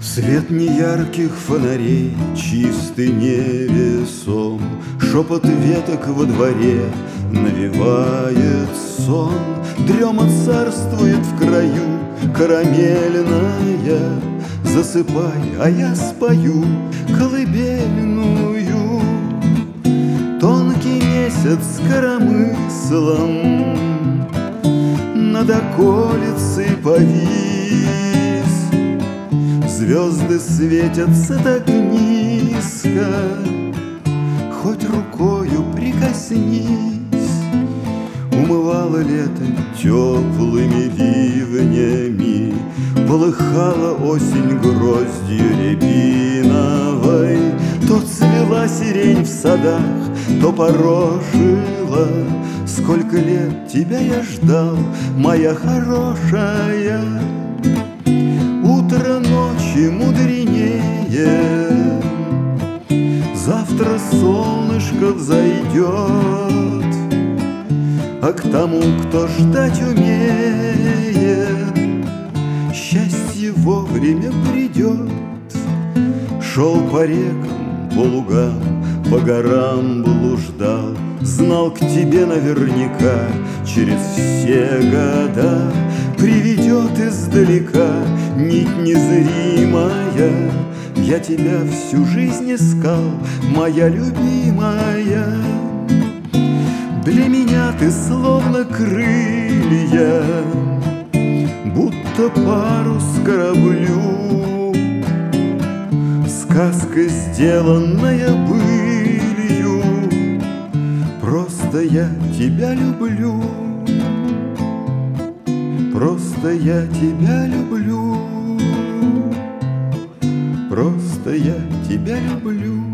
Свет неярких фонарей, чистый невесом, шепот веток во дворе навевает сон. Дрема царствует в краю карамельная. Засыпай, а я спою колыбельную. Тонкий месяц коромыслом над околицей повис. Звезды светятся так низко, хоть рукою прикоснись. Умывало лето теплыми ливнями, полыхала осень гроздью рябиновой. То цвела сирень в садах, то порошила. Сколько лет тебя я ждал, моя хорошая. Утро ночи мудренее, завтра солнышко взойдет. А к тому, кто ждать умеет, счастье вовремя придет. Шел по рекам, по лугам, по горам блуждал. Знал, к тебе наверняка через все года приведет издалека нить незримая. Я тебя всю жизнь искал, моя любимая. Для меня ты словно крылья, будто парус кораблю. Сказка, сделанная былью, просто я тебя люблю. Просто я тебя люблю. Просто я тебя люблю.